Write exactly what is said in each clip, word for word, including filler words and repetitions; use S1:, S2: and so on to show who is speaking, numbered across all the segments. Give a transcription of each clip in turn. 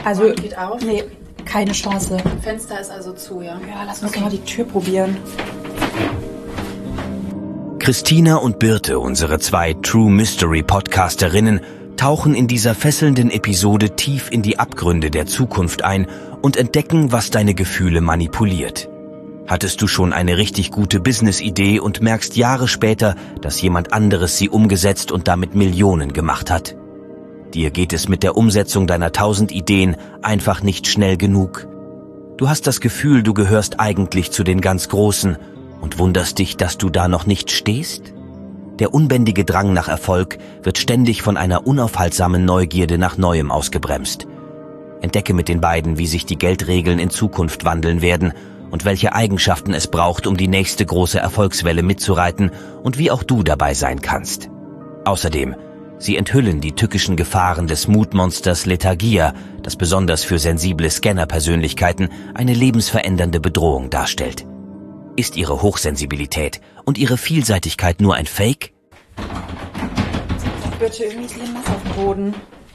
S1: Also,
S2: Und geht auf?
S1: Nee, keine Chance.
S2: Fenster ist also zu, ja?
S1: Ja, lass uns okay. mal die Tür probieren.
S3: Christina und Birte, unsere zwei True Mystery Podcasterinnen, tauchen in dieser fesselnden Episode tief in die Abgründe der Zukunft ein und entdecken, was deine Gefühle manipuliert. Hattest du schon eine richtig gute Business-Idee und merkst Jahre später, dass jemand anderes sie umgesetzt und damit Millionen gemacht hat? Dir geht es mit der Umsetzung deiner tausend Ideen einfach nicht schnell genug. Du hast das Gefühl, du gehörst eigentlich zu den ganz Großen und wunderst dich, dass du da noch nicht stehst? Der unbändige Drang nach Erfolg wird ständig von einer unaufhaltsamen Neugierde nach Neuem ausgebremst. Entdecke mit den beiden, wie sich die Geldregeln in Zukunft wandeln werden und welche Eigenschaften es braucht, um die nächste große Erfolgswelle mitzureiten und wie auch du dabei sein kannst. Außerdem, sie enthüllen die tückischen Gefahren des Mutmonsters Lethargia, das besonders für sensible Scanner-Persönlichkeiten eine lebensverändernde Bedrohung darstellt. Ist ihre Hochsensibilität und ihre Vielseitigkeit nur ein Fake?
S1: Bitte, irgendwie ist hier nass auf dem Boden.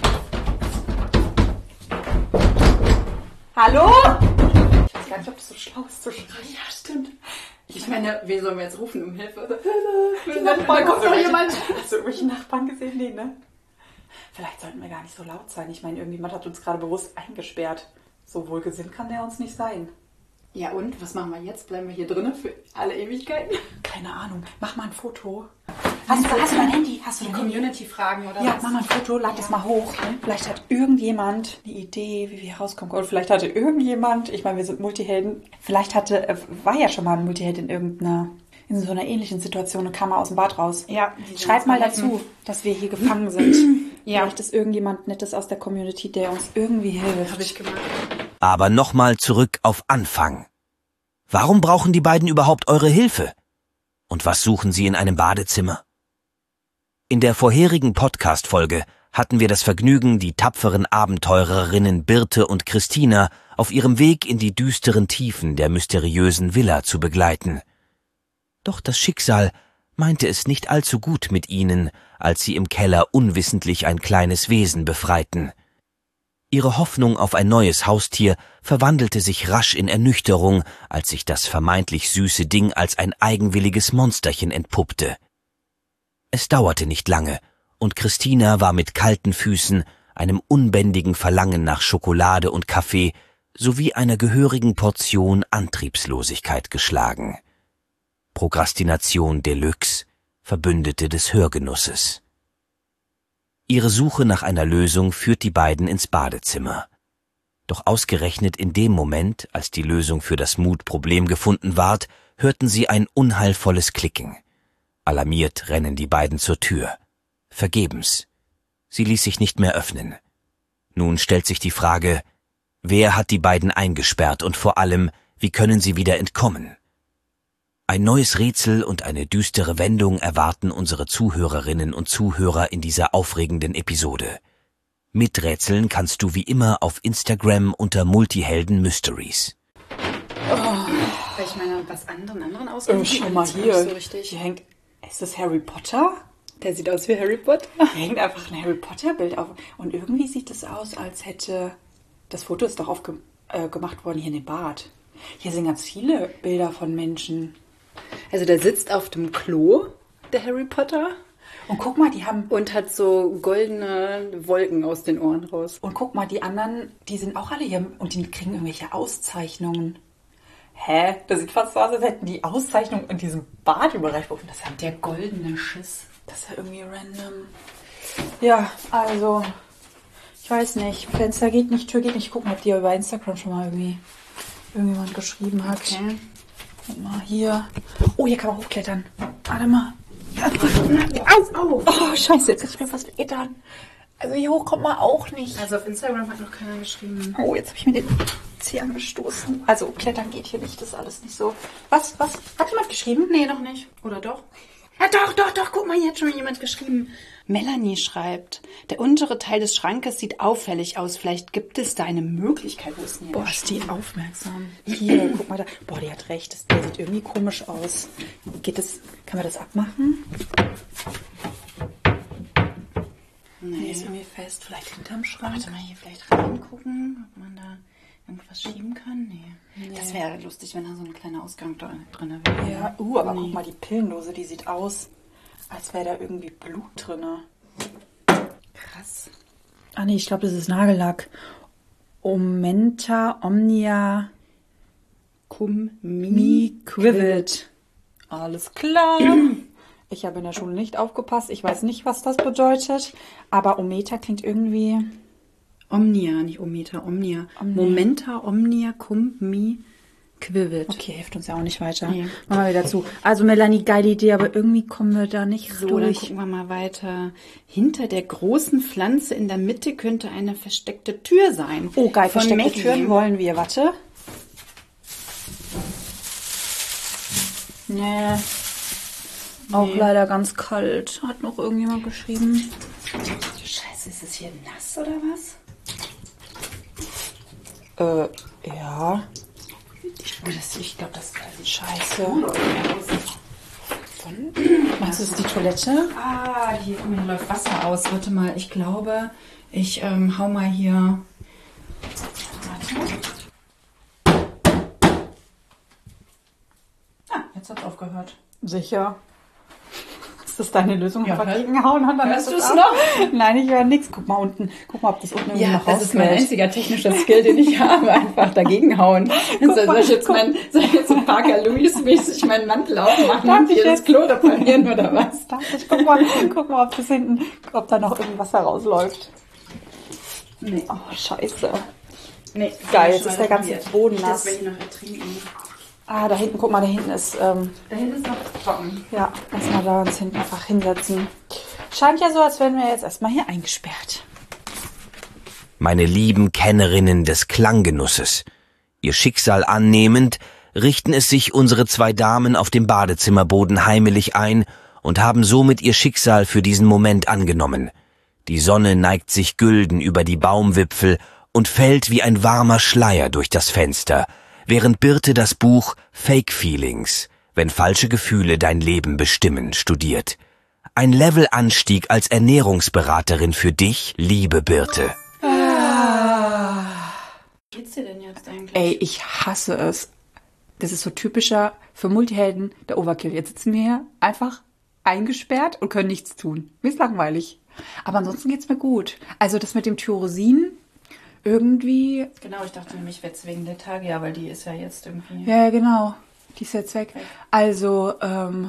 S1: Hallo? Ich weiß gar nicht, ob das so schlau ist zu schreien.
S2: Ja, stimmt. Ich meine, wen sollen wir jetzt rufen um Hilfe?
S1: Die Nachbarn, kommt doch jemand. Hast du irgendwelche Nachbarn gesehen? Nee, ne? Vielleicht sollten wir gar nicht so laut sein. Ich meine, irgendjemand hat uns gerade bewusst eingesperrt. So wohlgesinnt kann der uns nicht sein.
S2: Ja und? Was machen wir jetzt? Bleiben wir hier drinnen für alle Ewigkeiten?
S1: Keine Ahnung. Mach mal ein Foto. Hast du, hast du dein Handy? Hast du
S2: die
S1: dein
S2: Community-Fragen oder
S1: ja,
S2: was?
S1: mach mal ein Foto, lad ja. das mal hoch. Vielleicht hat irgendjemand eine Idee, wie wir hier rauskommen. Oder vielleicht hatte irgendjemand, ich meine, wir sind Multihelden, vielleicht hatte, war ja schon mal ein Multiheld in irgendeiner, in so einer ähnlichen Situation und kam mal aus dem Bad raus.
S2: Ja.
S1: Schreib mal dazu, dass wir hier gefangen sind. Ja. Vielleicht ist irgendjemand Nettes aus der Community, der uns irgendwie hilft.
S2: Hab ich gemacht.
S3: Aber nochmal zurück auf Anfang. Warum brauchen die beiden überhaupt eure Hilfe? Und was suchen sie in einem Badezimmer? In der vorherigen Podcast-Folge hatten wir das Vergnügen, die tapferen Abenteurerinnen Birte und Christina auf ihrem Weg in die düsteren Tiefen der mysteriösen Villa zu begleiten. Doch das Schicksal meinte es nicht allzu gut mit ihnen, als sie im Keller unwissentlich ein kleines Wesen befreiten. Ihre Hoffnung auf ein neues Haustier verwandelte sich rasch in Ernüchterung, als sich das vermeintlich süße Ding als ein eigenwilliges Monsterchen entpuppte. Es dauerte nicht lange, und Christina war mit kalten Füßen, einem unbändigen Verlangen nach Schokolade und Kaffee sowie einer gehörigen Portion Antriebslosigkeit geschlagen. Prokrastination Deluxe, Verbündete des Hörgenusses. Ihre Suche nach einer Lösung führt die beiden ins Badezimmer. Doch ausgerechnet in dem Moment, als die Lösung für das Mutproblem gefunden ward, hörten sie ein unheilvolles Klicken. Alarmiert rennen die beiden zur Tür. Vergebens. Sie ließ sich nicht mehr öffnen. Nun stellt sich die Frage, wer hat die beiden eingesperrt und vor allem, wie können sie wieder entkommen? Ein neues Rätsel und eine düstere Wendung erwarten unsere Zuhörerinnen und Zuhörer in dieser aufregenden Episode. Miträtseln kannst du wie immer auf Instagram unter Multihelden Mysteries.
S2: Oh, ich meine, was anderen anderen ausgehen?
S1: Oh, schau mal hier.
S2: So richtig.
S1: Hier hängt, ist das Harry Potter?
S2: Der sieht aus wie Harry Potter.
S1: Hier hängt einfach ein Harry Potter Bild auf. Und irgendwie sieht es aus, als hätte, das Foto ist doch aufge, äh, gemacht worden hier in dem Bad. Hier sind ganz viele Bilder von Menschen.
S2: Also der sitzt auf dem Klo, der Harry Potter.
S1: Und guck mal, die haben...
S2: Und hat so goldene Wolken aus den Ohren raus.
S1: Und guck mal, die anderen, die sind auch alle hier und die kriegen irgendwelche Auszeichnungen. Hä? Das sieht fast so aus, als hätten die Auszeichnungen in diesem Bad überreicht worden. Das hat
S2: der goldene Schiss.
S1: Das ist ja irgendwie random. Ja, also, ich weiß nicht. Fenster geht nicht, Tür geht nicht. Gucken, ob die über Instagram schon mal irgendwie irgendjemand geschrieben hat.
S2: Okay.
S1: Guck mal, hier. Oh, hier kann man hochklettern. Warte mal. Ja. Auf, auf. Oh, scheiße, jetzt ist mir fast getan. Also hier hoch kommt man auch nicht.
S2: Also auf Instagram hat noch keiner geschrieben.
S1: Oh, jetzt habe ich mir den Zeh angestoßen. Also klettern geht hier nicht, das ist alles nicht so. Was, was? Hat jemand geschrieben?
S2: Nee, noch nicht. Oder doch? Ja, doch, doch, doch. Guck mal, hier hat schon jemand geschrieben. Melanie schreibt, der untere Teil des Schrankes sieht auffällig aus. Vielleicht gibt es da eine Möglichkeit. Wo ist denn hier?
S1: Boah, ist die aufmerksam. Hier, guck mal da. Boah, die hat recht. Das, der sieht irgendwie komisch aus. Geht das, kann man das abmachen?
S2: Nee.
S1: ist irgendwie fest. Vielleicht hinterm Schrank.
S2: Warte mal hier vielleicht reingucken, ob man da irgendwas schieben kann. Nee. nee. Das wäre lustig, wenn da so ein kleiner Ausgang da drin wäre.
S1: Ja, uh, aber
S2: nee.
S1: guck mal, die Pillendose, die sieht aus, als wäre da irgendwie Blut drin.
S2: Krass.
S1: Ah nee, ich glaube, das ist Nagellack. Omenta Omnia
S2: Cum
S1: Mi Quivit. Alles klar. Ich habe in der Schule nicht aufgepasst. Ich weiß nicht, was das bedeutet. Aber Ometa klingt irgendwie...
S2: Omnia, nicht Ometa, Omnia.
S1: Omnia.
S2: Momenta Omnia Cum Mi Quivit.
S1: Okay, hilft uns ja auch nicht weiter.
S2: Nee.
S1: Machen wir wieder zu. Also Melanie, geile Idee, aber irgendwie kommen wir da nicht
S2: So, dann
S1: durch.
S2: gucken wir mal weiter. Hinter der großen Pflanze in der Mitte könnte eine versteckte Tür sein.
S1: Oh geil,
S2: Von
S1: versteckte
S2: Maggie.
S1: Türen wollen wir. Warte. Nee. Auch
S2: Nee.
S1: leider ganz kalt. Hat noch irgendjemand geschrieben.
S2: Scheiße, ist es hier nass oder was?
S1: Äh, ja.
S2: Oh, das, ich glaube, das ist alles
S1: Scheiße.
S2: Von,
S1: Meinst du, das ist die Toilette?
S2: ah, hier, guck mal, hier läuft Wasser aus. Warte mal, ich glaube, ich ähm, hau mal hier... Warte. Ah, jetzt hat's aufgehört.
S1: Sicher. Ist das deine Lösung?
S2: Ja,
S1: Einfach
S2: hör-
S1: gegenhauen und dann
S2: hörst
S1: ist es
S2: du's
S1: ab?
S2: noch?
S1: Nein, ich höre nichts. Guck mal unten. Guck mal, ob das unten irgendwie
S2: Ja,
S1: noch
S2: das ist mein
S1: rausfällt.
S2: einziger technischer Skill, den ich habe. Einfach dagegen hauen. Soll, soll ich jetzt mein, soll ich jetzt so Parker Lewis-mäßig meinen Mantel aufmachen
S1: Darf
S2: und
S1: ich
S2: hier das
S1: jetzt?
S2: Klo reparieren oder was?
S1: Darf ich? Guck mal, guck mal, ob das hinten, ob da noch irgendwas herausläuft.
S2: Nee.
S1: Oh, scheiße.
S2: Nee,
S1: Geil, jetzt ist der ganze Boden
S2: Nicht,
S1: nass.
S2: dass wir hier noch ertrinken.
S1: Ah, da hinten, guck mal, da hinten ist, ähm,
S2: Da hinten ist noch trocken.
S1: ja, lass mal da uns hinten einfach hinsetzen. Scheint ja so, als wären wir jetzt erstmal hier eingesperrt.
S3: Meine lieben Kennerinnen des Klanggenusses. Ihr Schicksal annehmend, richten es sich unsere zwei Damen auf dem Badezimmerboden heimelig ein und haben somit ihr Schicksal für diesen Moment angenommen. Die Sonne neigt sich gülden über die Baumwipfel und fällt wie ein warmer Schleier durch das Fenster, während Birte das Buch Fake Feelings, wenn falsche Gefühle dein Leben bestimmen, studiert. Ein Levelanstieg als Ernährungsberaterin für dich, liebe Birte.
S2: Wie geht's dir denn jetzt eigentlich?
S1: Ey, ich hasse es. Das ist so typischer für Multihelden der Overkill. Jetzt sitzen wir hier einfach eingesperrt und können nichts tun. Mir ist langweilig. Aber ansonsten geht's mir gut. Also das mit dem Tyrosin irgendwie...
S2: Genau, ich dachte nämlich, jetzt wegen der Tagia, weil die ist ja jetzt irgendwie...
S1: Ja, genau. Die ist jetzt weg. Also, ähm...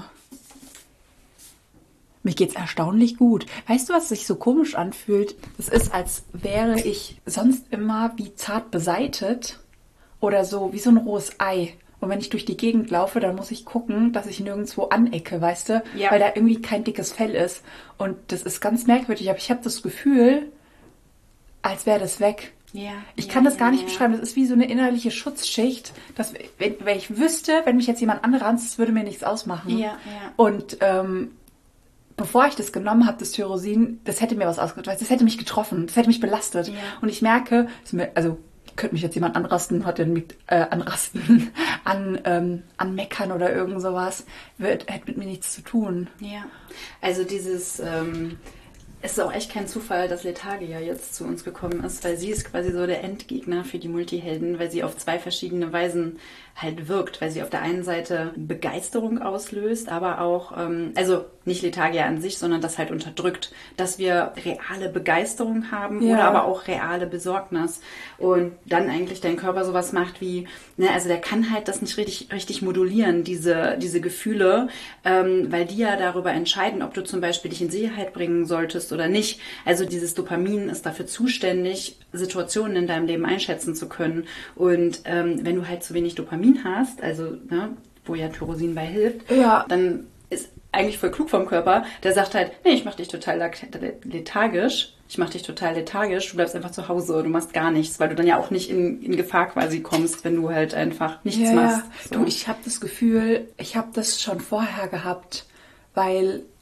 S1: mir geht's erstaunlich gut. Weißt du, was sich so komisch anfühlt? Es ist, als wäre ich sonst immer wie zart beseitet oder so, wie so ein rohes Ei. Und wenn ich durch die Gegend laufe, dann muss ich gucken, dass ich nirgendwo anecke, weißt du?
S2: Ja.
S1: Weil da irgendwie kein dickes Fell ist. Und das ist ganz merkwürdig, aber ich habe das Gefühl, als wäre das weg.
S2: Ja,
S1: Ich
S2: ja,
S1: kann das gar
S2: ja,
S1: nicht
S2: ja.
S1: beschreiben. Das ist wie so eine innerliche Schutzschicht, dass wenn, wenn ich wüsste, wenn mich jetzt jemand anranzt, das würde mir nichts ausmachen.
S2: Ja, ja.
S1: Und ähm, bevor ich das genommen habe, das Tyrosin, das hätte mir was ausgedrückt. Das hätte mich getroffen, das hätte mich belastet.
S2: Ja.
S1: Und ich merke, es mir, also könnte mich jetzt jemand anrasten, hat den mit, äh, anrasten, an, ähm, anmeckern oder irgend sowas, wird, hätte mit mir nichts zu tun.
S2: Ja, also dieses, ähm, es ist auch echt kein Zufall, dass Lethargia jetzt zu uns gekommen ist, weil sie ist quasi so der Endgegner für die Multihelden, weil sie auf zwei verschiedene Weisen halt wirkt, weil sie auf der einen Seite Begeisterung auslöst, aber auch, ähm, also nicht Lethargia an sich, sondern das halt unterdrückt, dass wir reale Begeisterung haben
S1: Ja.
S2: oder aber auch reale Besorgnis und dann eigentlich dein Körper sowas macht wie, ne, also der kann halt das nicht richtig, richtig modulieren, diese, diese Gefühle, ähm, weil die ja darüber entscheiden, ob du zum Beispiel dich in Sicherheit bringen solltest oder nicht. Also dieses Dopamin ist dafür zuständig, Situationen in deinem Leben einschätzen zu können. Und ähm, wenn du halt zu wenig Dopamin hast, also ne, wo ja Tyrosin bei hilft,
S1: Ja.
S2: dann ist eigentlich voll klug vom Körper, der sagt halt, nee, ich mach dich total lethargisch, ich mach dich total lethargisch, du bleibst einfach zu Hause, du machst gar nichts, weil du dann ja auch nicht in, in Gefahr quasi kommst, wenn du halt einfach nichts
S1: Ja,
S2: machst.
S1: ja. Du, ich habe das Gefühl, ich habe das schon vorher gehabt, weil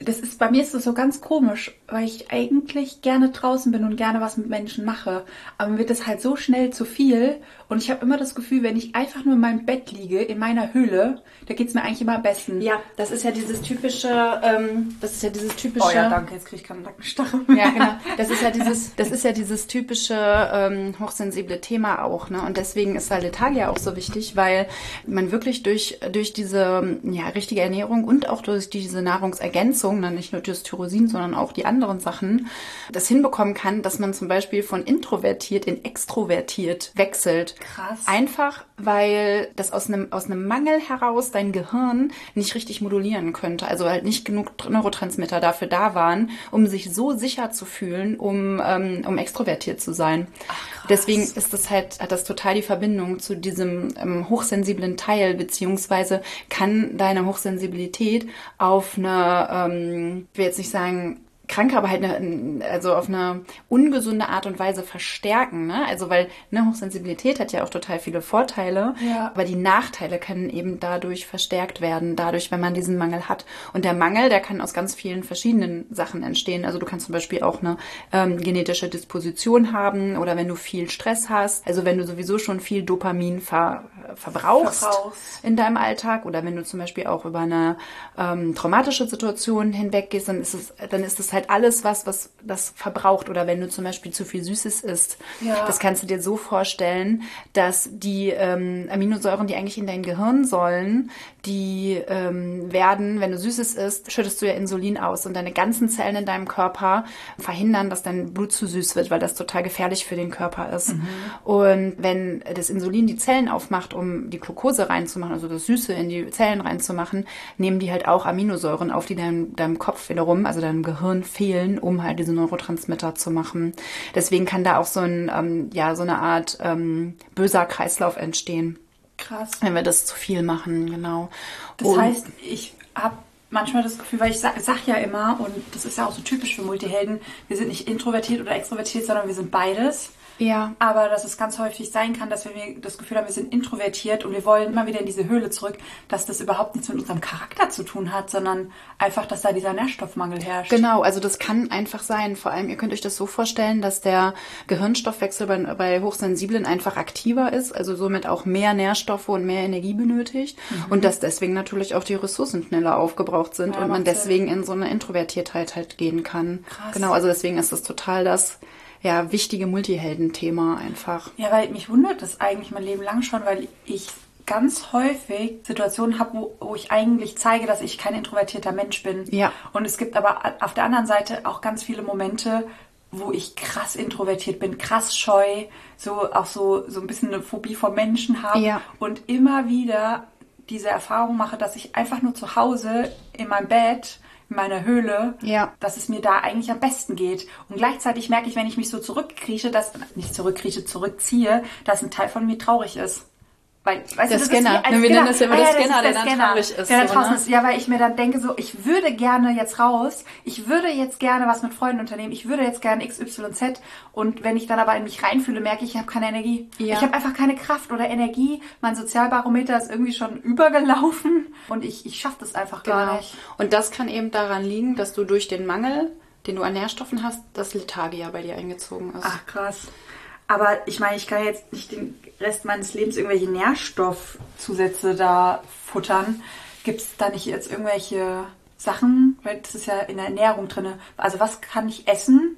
S1: das ist, bei mir ist das so ganz komisch, weil ich eigentlich gerne draußen bin und gerne was mit Menschen mache. Aber mir wird das halt so schnell zu viel. Und ich habe immer das Gefühl, wenn ich einfach nur in meinem Bett liege, in meiner Höhle, da geht es mir eigentlich immer am besten.
S2: Ja, das ist ja dieses typische, ähm, das ist ja dieses typische...
S1: Oh ja, danke, jetzt kriege ich keinen Nackenstachel.
S2: Ja, genau. Das ist ja dieses, das ist ja dieses typische ähm, hochsensible Thema auch, ne? Und deswegen ist Saletagia auch so wichtig, weil man wirklich durch, durch diese ja, richtige Ernährung und auch durch diese Nahrungsergänzung, dann nicht nur das Tyrosin, sondern auch die anderen Sachen, das hinbekommen kann, dass man zum Beispiel von introvertiert in extrovertiert wechselt.
S1: Krass.
S2: Einfach, weil das aus einem, aus einem Mangel heraus dein Gehirn nicht richtig modulieren könnte. Also halt nicht genug Neurotransmitter dafür da waren, um sich so sicher zu fühlen, um, ähm, um extrovertiert zu sein.
S1: Ach,
S2: deswegen ist das halt, hat das total die Verbindung zu diesem ähm, hochsensiblen Teil, beziehungsweise kann deine Hochsensibilität auf eine, ähm, ich will jetzt nicht sagen, kranke, aber halt eine, also auf eine ungesunde Art und Weise verstärken, ne? Also weil eine Hochsensibilität hat ja auch total viele Vorteile,
S1: ja.
S2: aber die Nachteile können eben dadurch verstärkt werden, dadurch, wenn man diesen Mangel hat. Und der Mangel, der kann aus ganz vielen verschiedenen Sachen entstehen. Also du kannst zum Beispiel auch eine ähm, genetische Disposition haben oder wenn du viel Stress hast, also wenn du sowieso schon viel Dopamin ver, verbrauchst, verbrauchst in deinem Alltag oder wenn du zum Beispiel auch über eine ähm, traumatische Situation hinweggehst, dann ist es, dann ist es halt alles was, was das verbraucht. Oder wenn du zum Beispiel zu viel Süßes isst,
S1: ja.
S2: das kannst du dir so vorstellen, dass die ähm, Aminosäuren, die eigentlich in dein Gehirn sollen, die ähm, werden, wenn du Süßes isst, schüttest du ja Insulin aus und deine ganzen Zellen in deinem Körper verhindern, dass dein Blut zu süß wird, weil das total gefährlich für den Körper ist.
S1: Mhm.
S2: Und wenn das Insulin die Zellen aufmacht, um die Glucose reinzumachen, also das Süße in die Zellen reinzumachen, nehmen die halt auch Aminosäuren auf, die deinem, deinem Kopf wiederum, also deinem Gehirn fehlen, um halt diese Neurotransmitter zu machen. Deswegen kann da auch so ein, ähm, ja, so eine Art ähm, böser Kreislauf entstehen.
S1: Krass.
S2: Wenn wir das zu viel machen, genau.
S1: Das und heißt, ich habe manchmal das Gefühl, weil ich sag, sag ja immer, und das ist ja auch so typisch für Multihelden, wir sind nicht introvertiert oder extrovertiert, sondern wir sind beides.
S2: Ja.
S1: Aber dass es ganz häufig sein kann, dass wir das Gefühl haben, wir sind introvertiert und wir wollen immer wieder in diese Höhle zurück, dass das überhaupt nichts mit unserem Charakter zu tun hat, sondern einfach, dass da dieser Nährstoffmangel herrscht.
S2: Genau, also das kann einfach sein. Vor allem, ihr könnt euch das so vorstellen, dass der Gehirnstoffwechsel bei, bei Hochsensiblen einfach aktiver ist, also somit auch mehr Nährstoffe und mehr Energie benötigt mhm. und dass deswegen natürlich auch die Ressourcen schneller aufgebraucht sind ja, und man deswegen Sinn. in so eine Introvertiertheit halt gehen kann.
S1: Krass.
S2: Genau, also deswegen ist das total das ja, wichtige Multihelden-Thema einfach.
S1: Ja, weil mich wundert das eigentlich mein Leben lang schon, weil ich ganz häufig Situationen habe, wo, wo ich eigentlich zeige, dass ich kein introvertierter Mensch bin.
S2: Ja.
S1: Und es gibt aber auf der anderen Seite auch ganz viele Momente, wo ich krass introvertiert bin, krass scheu, so auch so, so ein bisschen eine Phobie vor Menschen habe
S2: ja.
S1: und immer wieder diese Erfahrung mache, dass ich einfach nur zu Hause in meinem Bett in meiner Höhle,
S2: ja.
S1: dass es mir da eigentlich am besten geht. Und gleichzeitig merke ich, wenn ich mich so zurückkrieche, dass, nicht zurückkrieche, zurückziehe, dass ein Teil von mir traurig ist. Weil, weißt
S2: der
S1: du,
S2: Scanner.
S1: Das ist wie,
S2: wir nennen das ja immer
S1: ah,
S2: der
S1: ja,
S2: Scanner, der
S1: der
S2: dann
S1: Scanner,
S2: traurig ist.
S1: Der dann
S2: so,
S1: draußen
S2: ne?
S1: ist. Ja, weil ich mir dann denke, so, ich würde gerne jetzt raus, ich würde jetzt gerne was mit Freunden unternehmen, ich würde jetzt gerne X Y Z und wenn ich dann aber in mich reinfühle, merke ich, ich habe keine Energie.
S2: Ja.
S1: Ich habe einfach keine Kraft oder Energie. Mein Sozialbarometer ist irgendwie schon übergelaufen und ich, ich schaffe das einfach
S2: genau.
S1: gar nicht.
S2: Und das kann eben daran liegen, dass du durch den Mangel, den du an Nährstoffen hast, das Lethargia bei dir eingezogen ist.
S1: Ach, krass. Aber ich meine, ich kann jetzt nicht den Rest meines Lebens irgendwelche Nährstoffzusätze da futtern. Gibt es da nicht jetzt irgendwelche Sachen? Weil das ist ja in der Ernährung drin. Also was kann ich essen,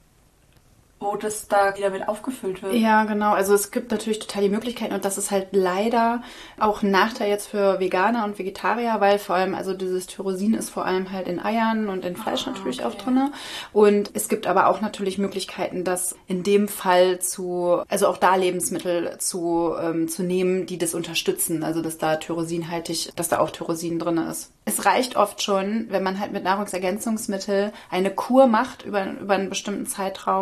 S1: wo das da wieder mit aufgefüllt wird?
S2: Ja, genau. Also es gibt natürlich total die Möglichkeiten und das ist halt leider auch ein Nachteil jetzt für Veganer und Vegetarier, weil vor allem, also dieses Tyrosin ist vor allem halt in Eiern und in Fleisch
S1: ah,
S2: natürlich
S1: okay.
S2: auch drin. Und es gibt aber auch natürlich Möglichkeiten, das in dem Fall zu, also auch da Lebensmittel zu, ähm, zu nehmen, die das unterstützen. Also dass da tyrosinhaltig, dass da auch Tyrosin drin ist. Es reicht oft schon, wenn man halt mit Nahrungsergänzungsmitteln eine Kur macht über, über einen bestimmten Zeitraum,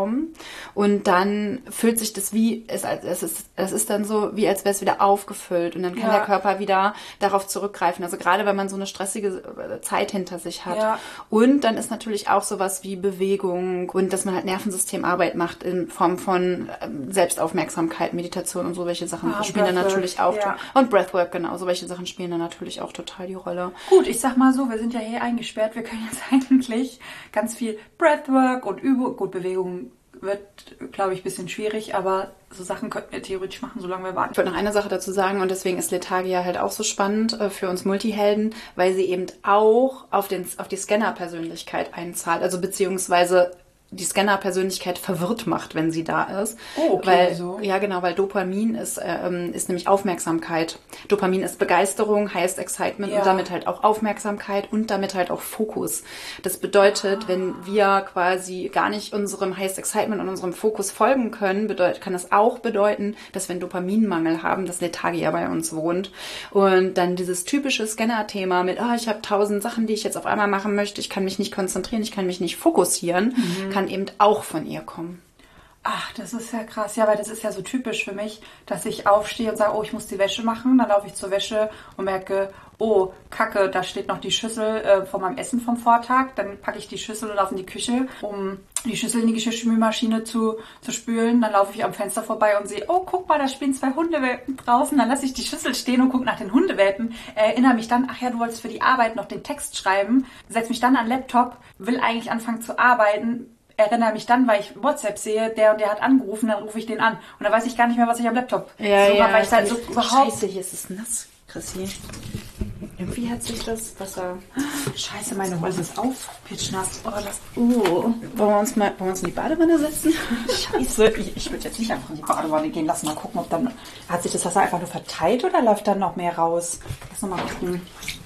S2: Und dann fühlt sich das wie, es, es, ist, es ist dann so, wie als wäre es wieder aufgefüllt. Und dann kann
S1: ja.
S2: der Körper wieder darauf zurückgreifen. Also gerade wenn man so eine stressige Zeit hinter sich hat.
S1: Ja.
S2: Und dann ist natürlich auch sowas wie Bewegung und dass man halt Nervensystemarbeit macht in Form von Selbstaufmerksamkeit, Meditation und so welche Sachen
S1: ah,
S2: spielen dann natürlich auch.
S1: Ja.
S2: Und Breathwork, genau, so welche Sachen spielen dann natürlich auch total die Rolle.
S1: Gut, ich sag mal so, wir sind ja hier eingesperrt, wir können jetzt eigentlich ganz viel Breathwork und Übung, gut, Bewegung wird, glaube ich, ein bisschen schwierig, aber so Sachen könnten wir theoretisch machen, solange wir warten.
S2: Ich wollte noch eine Sache dazu sagen und deswegen ist Lethargia halt auch so spannend äh, für uns Multihelden, weil sie eben auch auf, den, auf die Scanner-Persönlichkeit einzahlt, also beziehungsweise die Scanner-Persönlichkeit verwirrt macht, wenn sie da ist.
S1: Oh, okay,
S2: weil,
S1: so.
S2: Ja, genau, weil Dopamin ist, ähm, ist nämlich Aufmerksamkeit. Dopamin ist Begeisterung, heißt Excitement
S1: ja.
S2: und damit halt auch Aufmerksamkeit und damit halt auch Fokus. Das bedeutet, ah. wenn wir quasi gar nicht unserem Highest Excitement und unserem Fokus folgen können, bedeutet, kann das auch bedeuten, dass wir einen Dopaminmangel haben, dass Lethargia bei uns wohnt. Und dann dieses typische Scanner-Thema mit, oh, ich habe tausend Sachen, die ich jetzt auf einmal machen möchte, ich kann mich nicht konzentrieren, ich kann mich nicht fokussieren, mhm. kann eben auch von ihr kommen.
S1: Ach, das ist ja krass. Ja, weil das ist ja so typisch für mich, dass ich aufstehe und sage, oh, ich muss die Wäsche machen. Dann laufe ich zur Wäsche und merke, oh, Kacke, da steht noch die Schüssel äh, von meinem Essen vom Vortag. Dann packe ich die Schüssel und laufe in die Küche, um die Schüssel in die Geschirrspülmaschine zu, zu spülen. Dann laufe ich am Fenster vorbei und sehe, oh, guck mal, da spielen zwei Hundewelpen draußen. Dann lasse ich die Schüssel stehen und gucke nach den Hundewelpen. Erinnere mich dann, ach ja, du wolltest für die Arbeit noch den Text schreiben. Setze mich dann an den Laptop, will eigentlich anfangen zu arbeiten. Erinnere mich dann, weil ich WhatsApp sehe, der und der hat angerufen, dann rufe ich den an. Und dann weiß ich gar nicht mehr, was ich am Laptop...
S2: Ja,
S1: so,
S2: ja.
S1: Weil ich halt so überhaupt...
S2: Scheiße, hier ist es nass, Chrissy. Irgendwie hat sich das Wasser...
S1: Scheiße, meine Hose ist aufpitschnass. Oh, das...
S2: Uh. Wollen wir uns mal wollen wir uns in die Badewanne setzen?
S1: Scheiße, ich, ich würde jetzt nicht einfach in die Badewanne gehen. Lass mal gucken, ob dann... Hat sich das Wasser einfach nur verteilt oder läuft dann noch mehr raus? Lass mal gucken.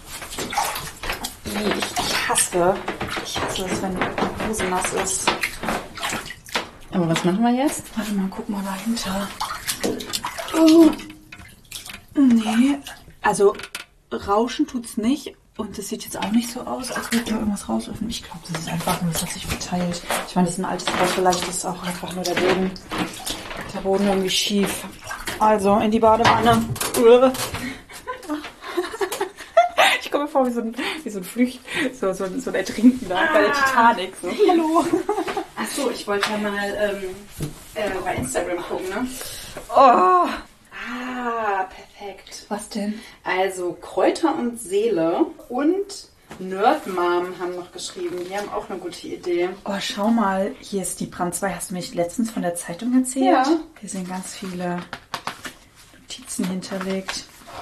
S1: Ich, ich hasse... Ich hasse es, wenn die Hose nass ist.
S2: Aber was machen wir jetzt?
S1: Warte mal, guck mal dahinter. Oh. Nee, also rauschen tut's nicht. Und es sieht jetzt auch nicht so aus, als würde da irgendwas rausöffnen. Ich glaube, das ist einfach nur, das hat sich verteilt. Ich meine, das ist ein altes Haus, vielleicht ist es auch einfach nur der Boden. Der Boden irgendwie schief. Also, in die Badewanne. Ich komme mir vor wie so ein, wie so ein Flücht, so, so, so ein Ertrinken da bei der Titanic. So. Hallo.
S2: Achso, ich wollte ja mal ähm, äh, bei Instagram gucken, ne?
S1: Oh.
S2: Ah, perfekt.
S1: Was denn?
S2: Also Kräuter und Seele und Nerdmom haben noch geschrieben. Die haben auch eine gute Idee.
S1: Oh, schau mal. Hier ist die Brand zwei. Hast du mich letztens von der Zeitung erzählt?
S2: Ja.
S1: Hier sind ganz viele Notizen hinterlegt.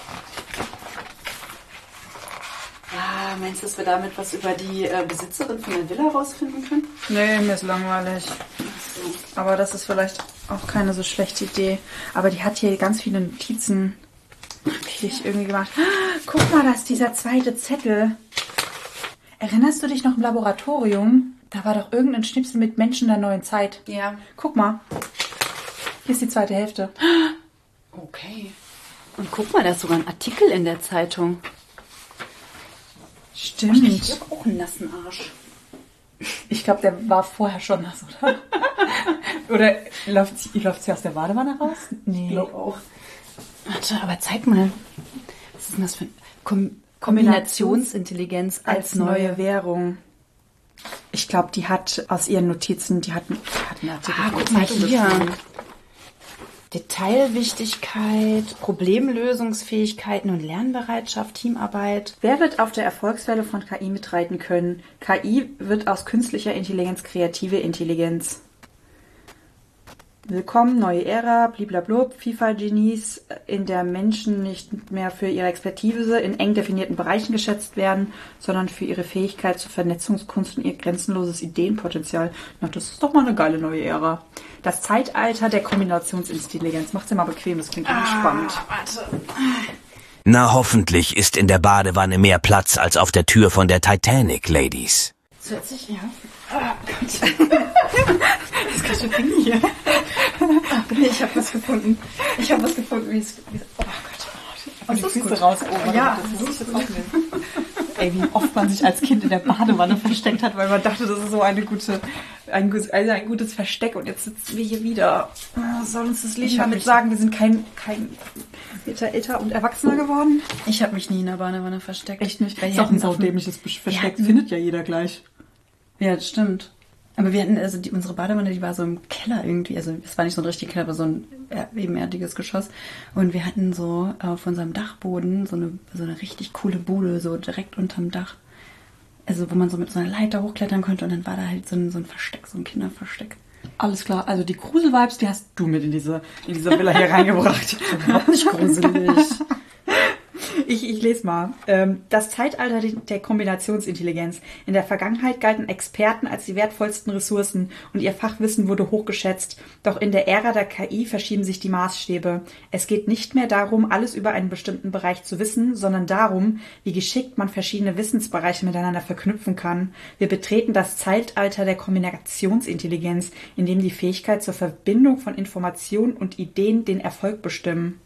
S2: Ah, meinst du, dass wir damit was über die äh, Besitzerin von der Villa rausfinden können?
S1: Nee, mir ist langweilig.
S2: So.
S1: Aber das ist vielleicht auch keine so schlechte Idee. Aber die hat hier ganz viele Notizen, die ich irgendwie gemacht habe. Guck mal, da ist dieser zweite Zettel. Erinnerst du dich noch im Laboratorium? Da war doch irgendein Schnipsel mit Menschen der neuen Zeit.
S2: Ja.
S1: Guck mal. Hier ist die zweite Hälfte.
S2: Okay. Und guck mal, da ist sogar ein Artikel in der Zeitung.
S1: Stimmt.
S2: Ich habe auch einen nassen Arsch.
S1: Ich glaube, der war vorher schon nass, oder? Oder läuft sie, läuft sie aus der Badewanne raus? Nee.
S2: Ich glaube auch. Warte, aber zeig mal. Was ist denn das für ein Kom Kombinationsintelligenz als,
S1: als neue Währung? Ich glaube, die hat aus ihren Notizen, die hat, die hat einen Artikel.
S2: Ah, guck mal hier. Detailwichtigkeit, Problemlösungsfähigkeiten und Lernbereitschaft, Teamarbeit.
S1: Wer wird auf der Erfolgswelle von K I mitreiten können? K I wird aus künstlicher Intelligenz kreative Intelligenz. Willkommen, neue Ära, bliblablub, FIFA-Genies, in der Menschen nicht mehr für ihre Expertise in eng definierten Bereichen geschätzt werden, sondern für ihre Fähigkeit zur Vernetzungskunst und ihr grenzenloses Ideenpotenzial. Na, das ist doch mal eine geile neue Ära. Das Zeitalter der Kombinationsintelligenz. Macht's dir mal bequem, das klingt irgendwie ah, spannend.
S2: Warte.
S3: Na, hoffentlich ist in der Badewanne mehr Platz als auf der Tür von der Titanic, Ladies.
S2: Das hört sich, ja. Ah, Gott.
S1: Das ist ganz schön eng hier.
S2: Ich habe was gefunden. Ich habe was gefunden, wie es... Oh Gott.
S1: Und die Füße raus oben.
S2: Ja, das muss ich jetzt aufnehmen.
S1: Ey, wie oft man sich als Kind in der Badewanne versteckt hat, weil man dachte, das ist so eine gute, ein, also ein gutes Versteck und jetzt sitzen wir hier wieder. Oh, soll uns das Leben
S2: Ich hab
S1: damit
S2: mich-
S1: sagen, wir sind kein, kein Meter älter und erwachsener geworden?
S2: Ich habe mich nie in der Badewanne versteckt.
S1: Echt nicht?
S2: Weil
S1: Ist
S2: wir
S1: auch ein
S2: hatten auf dem-
S1: saudämliches Versteck,
S2: hatten-
S1: findet ja jeder gleich.
S2: Ja, das stimmt. Aber wir hatten, also die, unsere Badewanne, die war so im Keller irgendwie, also es war nicht so ein richtiger Keller, aber so ein ja, ebenerdiges Geschoss. Und wir hatten so auf unserem Dachboden so eine, so eine richtig coole Bude, so direkt unterm Dach. Also wo man so mit so einer Leiter hochklettern konnte und dann war da halt so ein, so ein Versteck, so ein Kinderversteck.
S1: Alles klar, also die Grusel-Vibes, die hast du mit in diese, in diese Villa hier reingebracht.
S2: Überhaupt nicht gruselig.
S1: Ich, ich lese mal. Ähm, Das Zeitalter der Kombinationsintelligenz. In der Vergangenheit galten Experten als die wertvollsten Ressourcen und ihr Fachwissen wurde hochgeschätzt. Doch in der Ära der K I verschieben sich die Maßstäbe. Es geht nicht mehr darum, alles über einen bestimmten Bereich zu wissen, sondern darum, wie geschickt man verschiedene Wissensbereiche miteinander verknüpfen kann. Wir betreten das Zeitalter der Kombinationsintelligenz, in dem die Fähigkeit zur Verbindung von Informationen und Ideen den Erfolg bestimmen.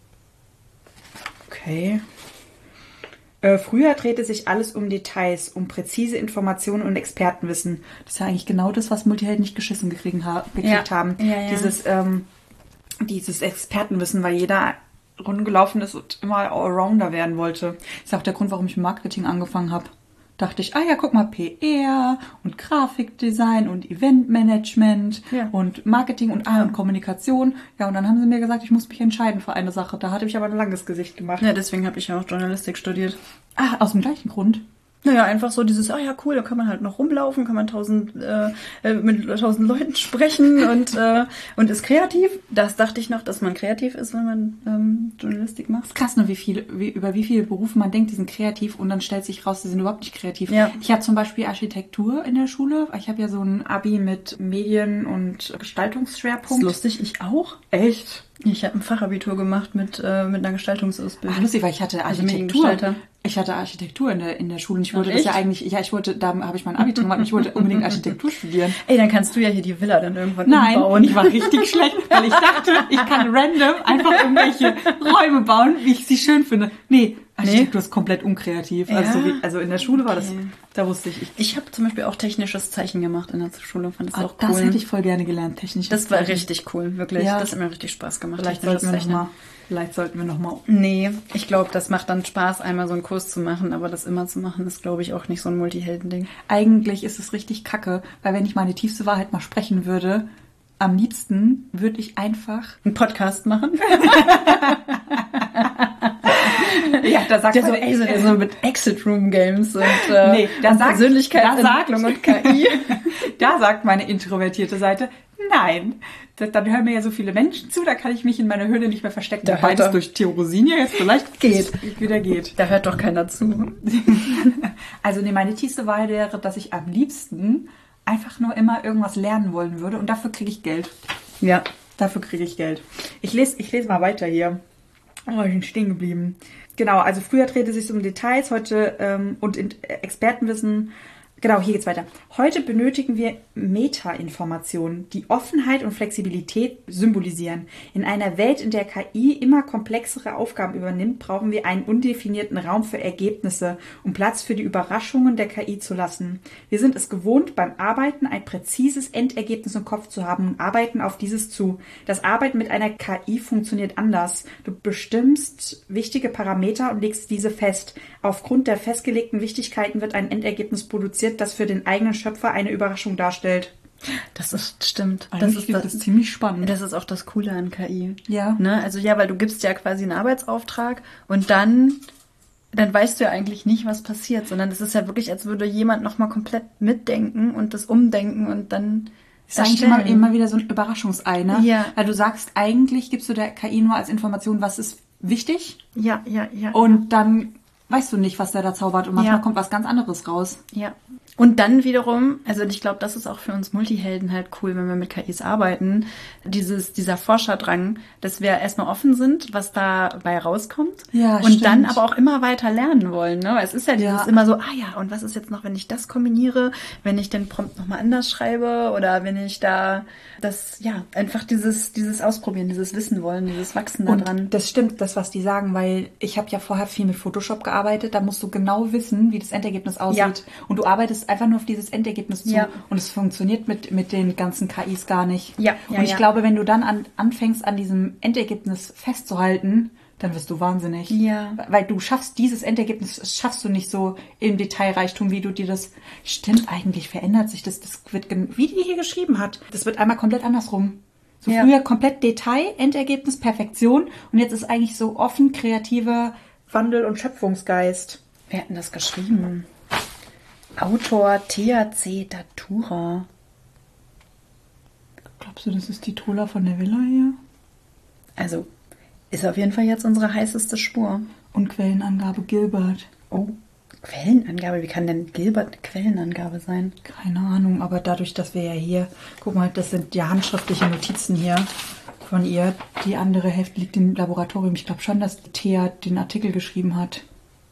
S1: Okay. Äh, früher drehte sich alles um Details, um präzise Informationen und Expertenwissen. Das ist ja eigentlich genau das, was Multihelden nicht geschissen gekriegt, ha gekriegt
S2: Ja.
S1: haben.
S2: Ja, ja.
S1: Dieses, ähm, dieses Expertenwissen, weil jeder rumgelaufen ist und immer Allrounder werden wollte. Das ist auch der Grund, warum ich mit Marketing angefangen habe. Dachte ich, ah ja, guck mal, P R und Grafikdesign und Eventmanagement
S2: Ja.
S1: und Marketing und, ah, und Kommunikation. Ja, und dann haben sie mir gesagt, ich muss mich entscheiden für eine Sache. Da hatte ich aber ein langes Gesicht gemacht.
S2: Ja, deswegen habe ich ja auch Journalistik studiert.
S1: Ah, aus dem gleichen Grund.
S2: Naja, einfach so dieses, ah ja, cool, da kann man halt noch rumlaufen, kann man tausend, äh, äh, mit tausend Leuten sprechen und, äh, und ist kreativ. Das dachte ich noch, dass man kreativ ist, wenn man ähm, Journalistik macht.
S1: Krass, ne, wie viel, wie, über wie viele Berufe man denkt, die sind kreativ und dann stellt sich raus, die sind überhaupt nicht kreativ.
S2: Ja.
S1: Ich hatte zum Beispiel Architektur in der Schule. Ich habe ja so ein Abi mit Medien- und Gestaltungsschwerpunkt.
S2: lustig, ich auch.
S1: Echt?
S2: Ich habe ein Fachabitur gemacht mit, äh, mit einer Gestaltungsausbildung.
S1: Ach, lustig, weil ich hatte
S2: Also
S1: Architektur.
S2: Mediengestalter.
S1: Ich hatte Architektur in der, in der Schule und ich
S2: Ach,
S1: wollte das ja
S2: echt?
S1: eigentlich, ja, ich wollte, da habe ich mein Abitur gemacht und ich wollte unbedingt Architektur studieren.
S2: Ey, dann kannst du ja hier die Villa dann irgendwann
S1: Nein,
S2: umbauen.
S1: ich war richtig schlecht, weil ich dachte, ich kann random einfach irgendwelche Räume bauen, wie ich sie schön finde. Nee, Architektur ist komplett unkreativ. Also,
S2: Ja?
S1: so wie, also in der Schule war das,
S2: Okay.
S1: da wusste ich, ich
S2: Ich habe zum Beispiel auch technisches Zeichen gemacht in der Schule, fand das
S1: ah,
S2: auch cool.
S1: das hätte ich voll gerne gelernt, technisch.
S2: das war richtig cool, wirklich.
S1: Ja.
S2: Das hat mir richtig Spaß gemacht.
S1: Vielleicht
S2: technisches
S1: sollten wir
S2: Zeichnen.
S1: noch mal, vielleicht sollten wir noch mal.
S2: Nee, ich glaube, das macht dann Spaß, einmal so einen Kurs zu machen, aber das immer zu machen, ist, glaube ich, auch nicht so ein Multihelden-Ding.
S1: Eigentlich ist es richtig kacke, weil wenn ich meine tiefste Wahrheit mal sprechen würde, am liebsten würde ich einfach
S2: Einen Podcast machen?
S1: ja, da sagt
S2: Der
S1: man,
S2: so, ey, so, der so mit Exit-Room-Games und, äh,
S1: Nee, da
S2: und
S1: sagt-
S2: Persönlichkeitsentwicklung
S1: da
S2: und K I.
S1: da sagt meine introvertierte Seite, nein, das, dann hören mir ja so viele Menschen zu, da kann ich mich in meiner Höhle nicht mehr verstecken.
S2: Da
S1: Wobei
S2: hört
S1: das
S2: er-
S1: durch Tyrosin ja jetzt vielleicht
S2: Geht.
S1: wieder geht.
S2: Da hört doch keiner zu.
S1: Also nee, meine tiefste Wahl wäre, dass ich am liebsten einfach nur immer irgendwas lernen wollen würde und dafür kriege ich Geld.
S2: Ja.
S1: Dafür kriege ich Geld. Ich lese, ich lese mal weiter hier. Oh, ich bin stehen geblieben. Genau, also früher drehte es sich um Details, heute ähm, und in, äh, Expertenwissen. Genau, hier geht's weiter. Heute benötigen wir Meta-Informationen, die Offenheit und Flexibilität symbolisieren. In einer Welt, in der K I immer komplexere Aufgaben übernimmt, brauchen wir einen undefinierten Raum für Ergebnisse, um Platz für die Überraschungen der K I zu lassen. Wir sind es gewohnt, beim Arbeiten ein präzises Endergebnis im Kopf zu haben und arbeiten auf dieses zu. Das Arbeiten mit einer K I funktioniert anders. Du bestimmst wichtige Parameter und legst diese fest. Aufgrund der festgelegten Wichtigkeiten wird ein Endergebnis produziert, das für den eigenen Schöpfer eine Überraschung darstellt.
S2: Das ist, stimmt. Das
S1: Eigentlich
S2: ist,
S1: finde ich
S2: das,
S1: das ziemlich spannend.
S2: das ist auch das Coole an K I.
S1: Ja.
S2: Ne? Also ja, weil du gibst ja quasi einen Arbeitsauftrag und dann, dann weißt du ja eigentlich nicht, was passiert, sondern es ist ja wirklich, als würde jemand nochmal komplett mitdenken und das umdenken und dann
S1: Das ist eigentlich immer, immer wieder so ein Überraschungsei, ne?
S2: Ja.
S1: Weil du sagst, eigentlich gibst du der K I nur als Information, was ist wichtig,
S2: Ja, ja, ja.
S1: und dann weißt du nicht, was der da zaubert und manchmal
S2: Ja.
S1: kommt was ganz anderes raus.
S2: Ja. Und dann wiederum, also ich glaube, das ist auch für uns Multihelden halt cool, wenn wir mit K Is arbeiten, dieses, dieser Forscherdrang, dass wir erstmal offen sind, was dabei rauskommt.
S1: Ja,
S2: und
S1: stimmt.
S2: dann aber auch immer weiter lernen wollen. Ne? Weil es ist ja dieses
S1: Ja.
S2: immer so, ah ja, und was ist jetzt noch, wenn ich das kombiniere, wenn ich den Prompt nochmal anders schreibe oder wenn ich da das, ja, einfach dieses, dieses Ausprobieren, dieses Wissen wollen, dieses Wachsen da dran.
S1: Und das stimmt, das, was die sagen, weil ich habe ja vorher viel mit Photoshop gearbeitet, da musst du genau wissen, wie das Endergebnis aussieht. Und du arbeitest arbeitest einfach nur auf dieses Endergebnis zu.
S2: Ja.
S1: Und es funktioniert mit, mit den ganzen K Is gar nicht.
S2: Ja, ja,
S1: und ich
S2: ja.
S1: glaube, wenn du dann an, anfängst, an diesem Endergebnis festzuhalten, dann wirst du wahnsinnig.
S2: Ja.
S1: Weil du schaffst dieses Endergebnis, schaffst du nicht so im Detailreichtum, wie du dir das... Stimmt, eigentlich verändert sich das. Das wird, gen- wie die hier geschrieben hat, das wird einmal komplett andersrum. So
S2: Ja.
S1: früher komplett Detail, Endergebnis, Perfektion. Und jetzt ist eigentlich so offen, kreativer Wandel und Schöpfungsgeist.
S2: Wer hat denn das geschrieben? Autor T H C Datura.
S1: Glaubst du, das ist die Tola von der Villa hier?
S2: Also, ist auf jeden Fall jetzt unsere heißeste Spur.
S1: Und Quellenangabe Gilbert.
S2: Oh, Quellenangabe. Wie kann denn Gilbert eine Quellenangabe sein?
S1: Keine Ahnung, aber dadurch, dass wir ja hier... Guck mal, das sind ja handschriftliche Notizen hier von ihr. Die andere Hälfte liegt im Laboratorium. Ich glaube schon, dass Thea den Artikel geschrieben hat.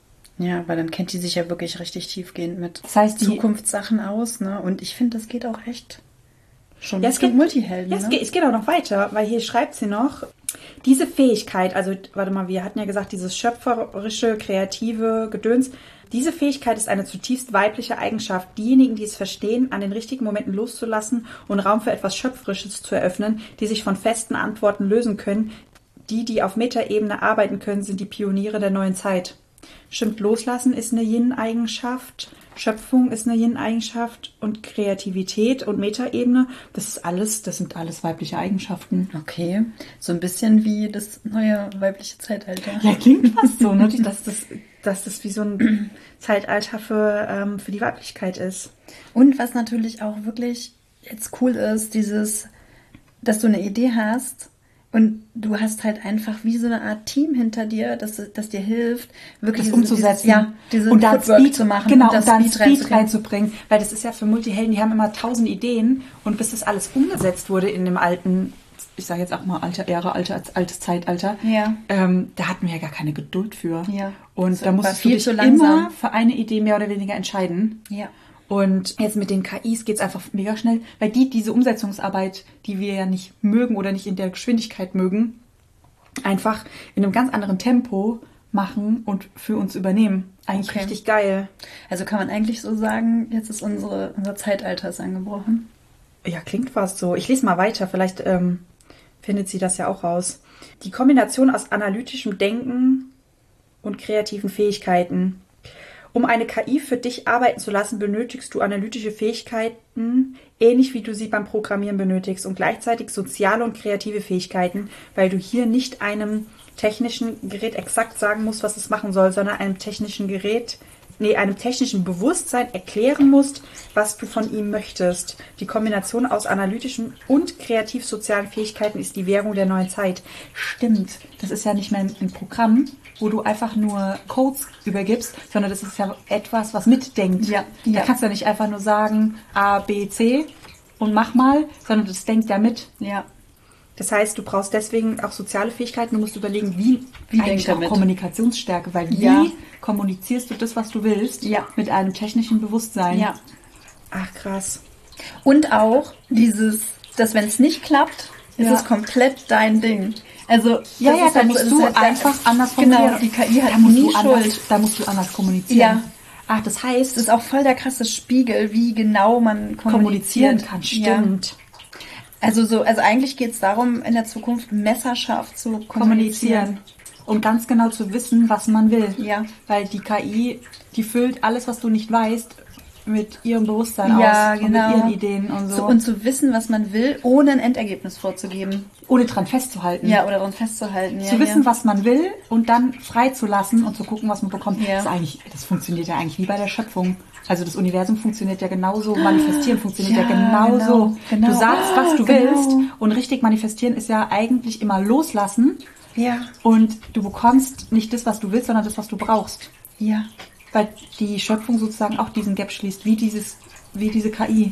S2: Ja, weil dann kennt die sich ja wirklich richtig tiefgehend mit
S1: Das heißt, die-
S2: Zukunftssachen aus, ne? Und ich finde, das geht auch echt schon
S1: Ja, es
S2: Richtung
S1: geht,
S2: Multihelden,
S1: ja, es,
S2: ne?
S1: geht, es geht auch noch weiter, weil hier schreibt sie noch, diese Fähigkeit, also warte mal, wir hatten ja gesagt, dieses schöpferische, kreative Gedöns, diese Fähigkeit ist eine zutiefst weibliche Eigenschaft. Diejenigen, die es verstehen, an den richtigen Momenten loszulassen und Raum für etwas Schöpferisches zu eröffnen, die sich von festen Antworten lösen können, die, die auf Metaebene arbeiten können, sind die Pioniere der neuen Zeit. Stimmt, loslassen ist eine Yin-Eigenschaft, Schöpfung ist eine Yin-Eigenschaft und Kreativität und Metaebene, das ist alles, das sind alles weibliche Eigenschaften.
S2: Okay, so ein bisschen wie das neue weibliche Zeitalter.
S1: Ja, klingt fast so, ne? dass, das, dass das wie so ein Zeitalter für, ähm, für die Weiblichkeit ist.
S2: Und was natürlich auch wirklich jetzt cool ist, dieses, dass du eine Idee hast und du hast halt einfach wie so eine Art Team hinter dir, das, das dir hilft, wirklich
S1: Das
S2: so
S1: umzusetzen.
S2: Dieses, ja, diese
S1: und dann
S2: Footwork
S1: Speed
S2: zu machen
S1: genau,
S2: und das
S1: und dann
S2: Speed,
S1: Speed
S2: reinzubringen.
S1: reinzubringen. Weil das ist ja für Multihelden, die haben immer tausend Ideen und bis das alles umgesetzt wurde in dem alten, ich sage jetzt auch mal alte Ära, alte, altes Zeitalter,
S2: Ja.
S1: ähm, da hatten wir ja gar keine Geduld für.
S2: Ja.
S1: Und
S2: Das
S1: da
S2: war
S1: musstest
S2: viel
S1: du dich
S2: zu langsam.
S1: immer für eine Idee mehr oder weniger entscheiden.
S2: Ja.
S1: Und jetzt mit den K Is geht es einfach mega schnell, weil die diese Umsetzungsarbeit, die wir ja nicht mögen oder nicht in der Geschwindigkeit mögen, einfach in einem ganz anderen Tempo machen und für uns übernehmen. Eigentlich
S2: Okay.
S1: richtig geil.
S2: Also kann man eigentlich so sagen, jetzt ist unsere, unser Zeitalter ist angebrochen.
S1: Ja, klingt fast so. Ich lese mal weiter, vielleicht ähm, findet sie das ja auch raus. Die Kombination aus analytischem Denken und kreativen Fähigkeiten. Um eine K I für dich arbeiten zu lassen, benötigst du analytische Fähigkeiten, ähnlich wie du sie beim Programmieren benötigst, und gleichzeitig soziale und kreative Fähigkeiten, weil du hier nicht einem technischen Gerät exakt sagen musst, was es machen soll, sondern einem technischen Gerät, nee, einem technischen Bewusstsein erklären musst, was du von ihm möchtest. Die Kombination aus analytischen und kreativ-sozialen Fähigkeiten ist die Währung der neuen Zeit. Stimmt, das ist ja nicht mehr ein Programm, wo du einfach nur Codes übergibst, sondern das ist ja etwas, was mitdenkt.
S2: Ja,
S1: Da
S2: ja.
S1: kannst du ja nicht einfach nur sagen A, B, C und mach mal, sondern das denkt ja mit.
S2: Ja.
S1: Das heißt, du brauchst deswegen auch soziale Fähigkeiten. Du musst überlegen, wie,
S2: Wie
S1: eigentlich
S2: denkt er
S1: auch
S2: mit?
S1: Kommunikationsstärke, weil wie
S2: Ja.
S1: kommunizierst du das, was du willst,
S2: Ja.
S1: mit einem technischen Bewusstsein.
S2: Ja.
S1: Ach, krass.
S2: Und auch dieses, dass wenn es nicht klappt, ist
S1: Ja.
S2: es komplett dein Ding. Also
S1: Ja,
S2: das
S1: ja,
S2: ist
S1: da
S2: halt-
S1: musst
S2: das
S1: du
S2: ist halt-
S1: einfach anders
S2: Genau,
S1: formulieren.
S2: die K I hat
S1: da musst
S2: nie
S1: du anders,
S2: Schuld.
S1: Da musst du anders kommunizieren.
S2: Ja.
S1: Ach, das heißt,
S2: Das ist auch voll der krasse Spiegel, wie genau man
S1: kommunizieren
S2: kommuniziert.
S1: kann.
S2: Ja.
S1: Stimmt.
S2: Also so, also eigentlich geht es darum, in der Zukunft messerscharf zu kommunizieren.
S1: Kommunizieren. Und ganz genau zu wissen, was man will.
S2: Ja.
S1: Weil die K I, die füllt alles, was du nicht weißt, mit ihrem Bewusstsein
S2: Ja,
S1: aus.
S2: genau.
S1: Und mit ihren Ideen und so.
S2: So, und zu wissen, was man will, ohne ein Endergebnis vorzugeben.
S1: ohne dran festzuhalten.
S2: Ja, oder daran festzuhalten. Ja,
S1: zu wissen,
S2: ja.
S1: was man will und dann freizulassen und zu gucken, was man bekommt.
S2: Ja.
S1: Das, ist eigentlich, das funktioniert ja eigentlich wie bei der Schöpfung. Also das Universum funktioniert ja genauso, manifestieren funktioniert ja,
S2: Ja,
S1: genauso.
S2: genau, genau.
S1: Du sagst, was du
S2: Genau.
S1: willst, und richtig manifestieren ist ja eigentlich immer loslassen,
S2: Ja,
S1: und du bekommst nicht das, was du willst, sondern das, was du brauchst.
S2: ja.
S1: Weil die Schöpfung sozusagen auch diesen Gap schließt, wie dieses, wie diese K I.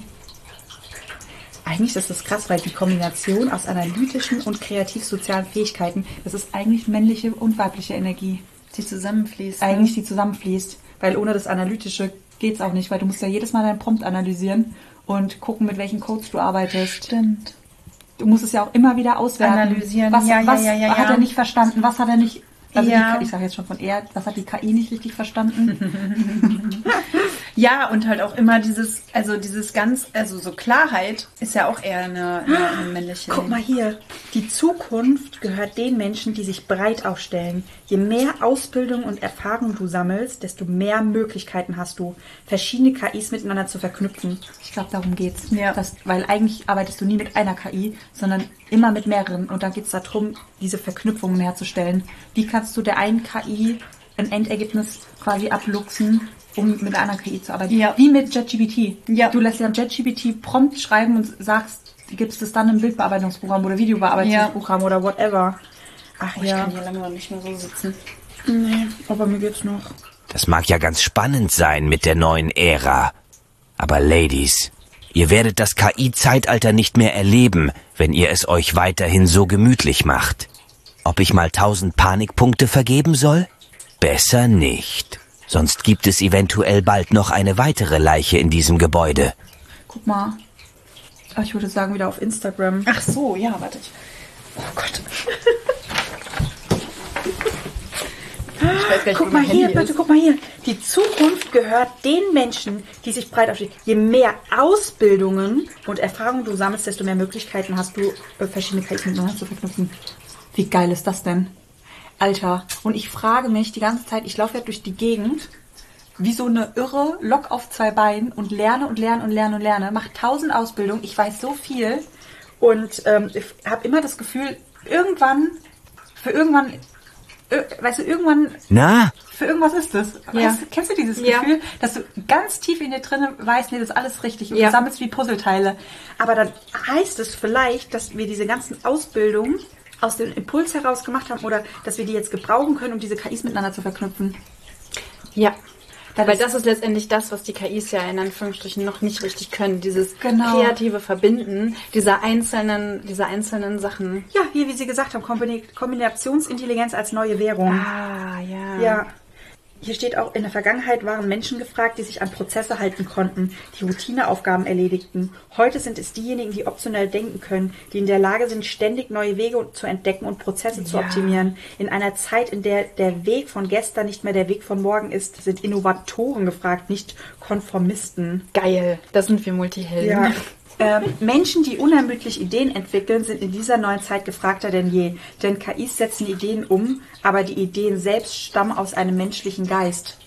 S1: Eigentlich ist das krass, weil die Kombination aus analytischen und kreativ-sozialen Fähigkeiten, das ist eigentlich männliche und weibliche Energie.
S2: Die zusammenfließt.
S1: Eigentlich die zusammenfließt. Weil ohne das Analytische geht's auch nicht, weil du musst ja jedes Mal deinen Prompt analysieren und gucken, mit welchen Codes du arbeitest.
S2: Stimmt.
S1: Du musst es ja auch immer wieder auswerten.
S2: Analysieren.
S1: Was,
S2: Ja, ja,
S1: was
S2: ja, ja,
S1: hat
S2: ja.
S1: er nicht verstanden? Was hat er nicht Also
S2: Ja.
S1: die, ich sage jetzt schon von er, das hat die K I nicht richtig verstanden.
S2: Ja, und halt auch immer dieses, also dieses ganz, also so Klarheit ist ja auch eher eine, eine, eine männliche.
S1: Guck mal hier, die Zukunft gehört den Menschen, die sich breit aufstellen. Je mehr Ausbildung und Erfahrung du sammelst, desto mehr Möglichkeiten hast du, verschiedene K Is miteinander zu verknüpfen. Ich glaube, darum geht's.
S2: Ja.
S1: Das, weil eigentlich arbeitest du nie mit einer K I, sondern immer mit mehreren. Und dann geht's darum, diese Verknüpfungen herzustellen. Wie kannst du der einen K I ein Endergebnis quasi abluchsen, um mit einer anderen K I zu arbeiten?
S2: Ja.
S1: Wie mit JetGPT.
S2: Ja.
S1: Du lässt ja JetGPT Prompt schreiben und sagst, gibst es dann im Bildbearbeitungsprogramm oder Videobearbeitungsprogramm ja. oder whatever. Ach
S2: Oh, ich
S1: ja.
S2: kann hier lange noch nicht mehr so sitzen.
S1: Nee, aber mir geht's noch.
S3: Das mag ja ganz spannend sein mit der neuen Ära. Aber Ladies, ihr werdet das K I-Zeitalter nicht mehr erleben, wenn ihr es euch weiterhin so gemütlich macht. Ob ich mal tausend Panikpunkte vergeben soll? Besser nicht. Sonst gibt es eventuell bald noch eine weitere Leiche in diesem Gebäude.
S1: Guck mal. Oh, ich würde sagen, wieder auf Instagram.
S2: Ach so, ja, warte. Oh Gott. Ich weiß gar nicht,
S1: Guck mal hier, bitte, guck mal hier. Die Zukunft gehört den Menschen, die sich breit aufstellen. Je mehr Ausbildungen und Erfahrungen du sammelst, desto mehr Möglichkeiten hast du, verschiedene K Is miteinander zu verknüpfen. Wie geil ist das denn? Alter. Und ich frage mich die ganze Zeit, ich laufe ja durch die Gegend, wie so eine Irre, Lok auf zwei Beinen und lerne und lerne und lerne und lerne. Mach tausend Ausbildungen, ich weiß so viel. Und ähm, ich habe immer das Gefühl, irgendwann, für irgendwann, ir- weißt du, irgendwann...
S3: Na?
S1: Für irgendwas ist das.
S2: Ja.
S1: Weißt, du, kennst du dieses
S2: Ja.
S1: Gefühl, dass du ganz tief in dir drin weißt, nee, das ist alles richtig und
S2: Ja.
S1: du sammelst wie Puzzleteile. Aber dann heißt es vielleicht, dass wir diese ganzen Ausbildungen aus dem Impuls heraus gemacht haben oder dass wir die jetzt gebrauchen können, um diese K Is miteinander zu verknüpfen.
S2: Ja.
S1: Das
S2: Weil
S1: ist-
S2: das ist letztendlich das, was die K Is ja in Anführungsstrichen noch nicht richtig können. Dieses
S1: Genau.
S2: kreative Verbinden dieser einzelnen, dieser einzelnen Sachen.
S1: Ja, hier, wie Sie gesagt haben, Kombini- Kombinationsintelligenz als neue Währung.
S2: Ah, ja.
S1: Ja. Hier steht auch, in der Vergangenheit waren Menschen gefragt, die sich an Prozesse halten konnten, die Routineaufgaben erledigten. Heute sind es diejenigen, die optional denken können, die in der Lage sind, ständig neue Wege zu entdecken und Prozesse zu
S2: Ja.
S1: optimieren. In einer Zeit, in der der Weg von gestern nicht mehr der Weg von morgen ist, sind Innovatoren gefragt, nicht Konformisten.
S2: Geil. Das sind wir Multihelden.
S1: Ja. Ähm, Menschen, die unermüdlich Ideen entwickeln, sind in dieser neuen Zeit gefragter denn je. Denn K Is setzen Ideen um, aber die Ideen selbst stammen aus einem menschlichen Geist.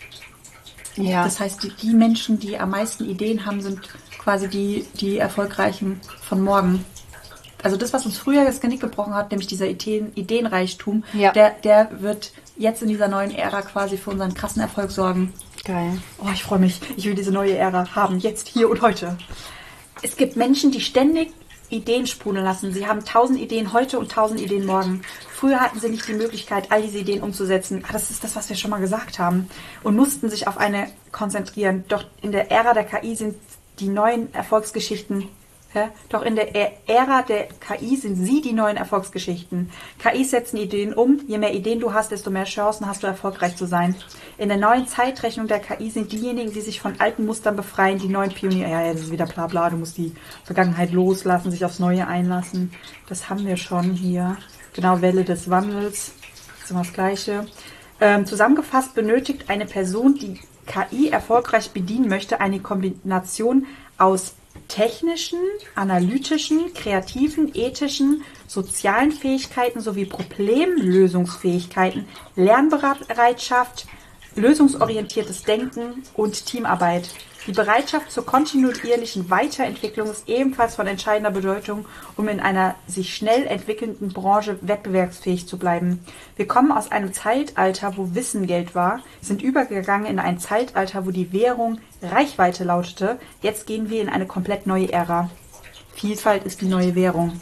S2: Ja.
S1: Das heißt, die, die Menschen, die am meisten Ideen haben, sind quasi die, die Erfolgreichen von morgen. Also das, was uns früher das Genick gebrochen hat, nämlich dieser Ideen, Ideenreichtum,
S2: Ja.
S1: der, der wird jetzt in dieser neuen Ära quasi für unseren krassen Erfolg sorgen.
S2: Geil.
S1: Oh, ich freue mich. Ich will diese neue Ära haben, jetzt, hier und heute. Es gibt Menschen, die ständig Ideen sprudeln lassen. Sie haben tausend Ideen heute und tausend Ideen morgen. Früher hatten sie nicht die Möglichkeit, all diese Ideen umzusetzen. Ah, das ist das, was wir schon mal gesagt haben. Und mussten sich auf eine konzentrieren. Doch in der Ära der K I sind die neuen Erfolgsgeschichten Ja, doch in der Ä- Ära der K I sind sie die neuen Erfolgsgeschichten. K Is setzen Ideen um. Je mehr Ideen du hast, desto mehr Chancen hast du, erfolgreich zu sein. In der neuen Zeitrechnung der K I sind diejenigen, die sich von alten Mustern befreien, die neuen Pioniere. Ja, das ist wieder bla bla. Du musst die Vergangenheit loslassen, sich aufs Neue einlassen. Das haben wir schon hier. Genau, Welle des Wandels. Das ist immer das Gleiche. Ähm, zusammengefasst benötigt eine Person, die K I erfolgreich bedienen möchte, eine Kombination aus technischen, analytischen, kreativen, ethischen, sozialen Fähigkeiten sowie Problemlösungsfähigkeiten, Lernbereitschaft, lösungsorientiertes Denken und Teamarbeit. Die Bereitschaft zur kontinuierlichen Weiterentwicklung ist ebenfalls von entscheidender Bedeutung, um in einer sich schnell entwickelnden Branche wettbewerbsfähig zu bleiben. Wir kommen aus einem Zeitalter, wo Wissen Geld war, sind übergegangen in ein Zeitalter, wo die Währung Reichweite lautete. Jetzt gehen wir in eine komplett neue Ära. Vielfalt ist die neue Währung.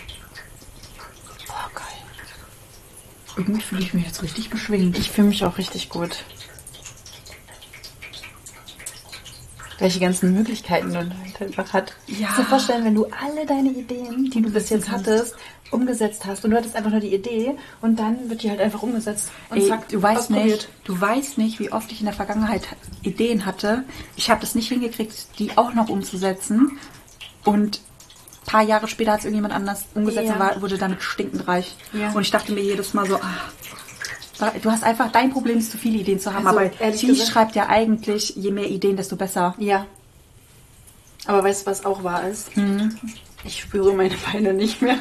S2: Boah, geil.
S1: Irgendwie fühle ich mich jetzt richtig beschwingt.
S2: Ich fühle mich auch richtig gut. Welche ganzen Möglichkeiten man halt einfach hat.
S1: Ja.
S2: Kannst du dir vorstellen, wenn du alle deine Ideen, die du bis jetzt hattest, umgesetzt hast und du hattest einfach nur die Idee und dann wird die halt einfach umgesetzt und
S1: Ey,
S2: zack,
S1: du weißt
S2: ausprobiert.
S1: nicht, du weißt nicht, wie oft ich in der Vergangenheit Ideen hatte. Ich habe das nicht hingekriegt, die auch noch umzusetzen. Und ein paar Jahre später hat es irgendjemand anders umgesetzt
S2: Ja.
S1: und war, wurde damit stinkend reich.
S2: Ja.
S1: Und ich dachte mir jedes Mal so, ah, Du hast einfach, dein Problem ist, zu viele Ideen zu haben.
S2: Also,
S1: aber
S2: ehrlich
S1: sie
S2: gesagt-
S1: schreibt ja eigentlich, je mehr Ideen, desto besser.
S2: Ja. Aber weißt du, was auch wahr ist? Mhm. Ich spüre meine Beine nicht mehr.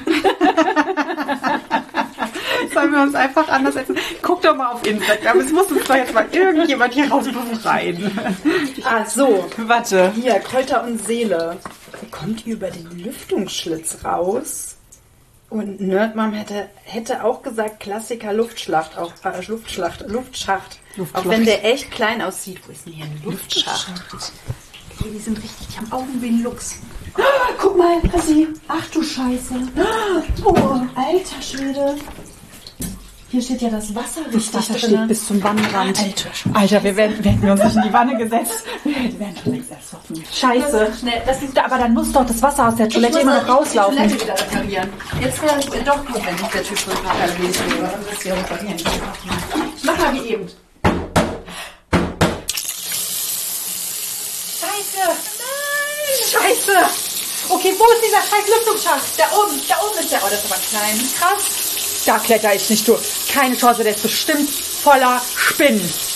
S1: Sollen wir uns einfach anders setzen? Guck doch mal auf Instagram. Es muss uns doch jetzt mal irgendjemand hier raus befreien.
S2: Ah, so.
S1: Warte.
S2: Hier, Kräuter und Seele. Kommt über den Lüftungsschlitz raus. Und Nerdmom hätte, hätte auch gesagt, Klassiker Luftschlacht, auch äh, Luftschlacht, Luftschacht.
S1: Luftschlacht.
S2: Auch wenn der echt klein aussieht. Wo ist denn hier ein Luftschacht?
S1: Hey, die sind richtig, die haben Augen wie ein Luchs.
S2: Oh, guck mal, Passi. Ach du Scheiße. Oh, alter Schwede. Hier steht ja das Wasser richtig
S1: Das Wasser
S2: drin.
S1: steht bis zum Wannenrand.
S2: Alter,
S1: Alter, wir wären, wir hätten uns nicht in die Wanne gesetzt. Wir wären schon längst ersoffen. Scheiße.
S2: Schnell, das ist
S1: Aber dann muss doch das Wasser aus der Toilette immer noch rauslaufen.
S2: Die Toilette wieder reparieren. Jetzt wäre es doch gut, wenn nicht der Typ von Papa gewesen wäre. Dann wirst du ja reparieren. Mach mal wie eben.
S1: Scheiße. Nein. Scheiße. Okay, wo ist dieser scheiß Lüftungsschacht? Da oben, da oben ist der. Oh, das ist aber klein. Krass. Da kletter ich nicht durch. Keine Chance, der ist bestimmt voller Spinnen.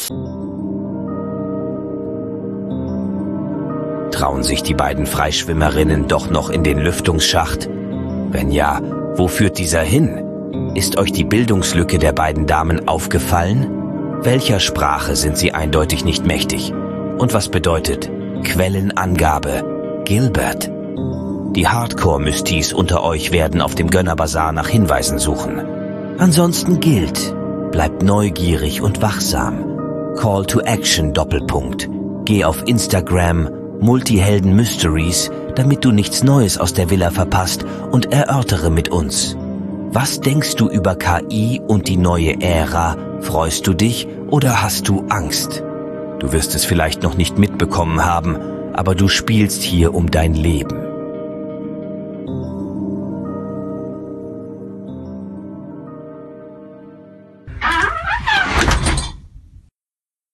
S3: Trauen sich die beiden Freischwimmerinnen doch noch in den Lüftungsschacht? Wenn ja, wo führt dieser hin? Ist euch die Bildungslücke der beiden Damen aufgefallen? Welcher Sprache sind sie eindeutig nicht mächtig? Und was bedeutet Quellenangabe Gilbert? Die Hardcore-Mystis unter euch werden auf dem Gönnerbazar nach Hinweisen suchen. Ansonsten gilt, bleibt neugierig und wachsam. Call to Action Doppelpunkt. Geh auf Instagram Multihelden Mysteries, damit du nichts Neues aus der Villa verpasst, und erörtere mit uns. Was denkst du über K I und die neue Ära? Freust du dich oder hast du Angst? Du wirst es vielleicht noch nicht mitbekommen haben, aber du spielst hier um dein Leben.